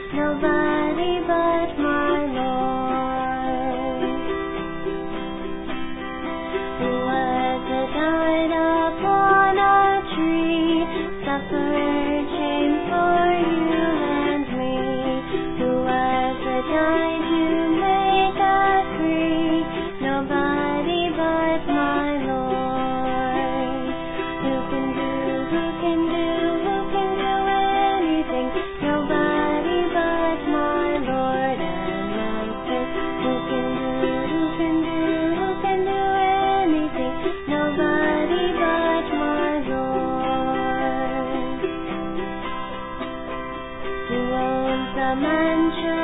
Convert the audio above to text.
nobody but my Lord. Who was it died upon a tree, suffered shame for you and me? Who was it died to make us free? Nobody but my Lord. Who can do anything? Nobody but my Lord and Master. Who can do anything? Nobody but my Lord. Who owns the mansion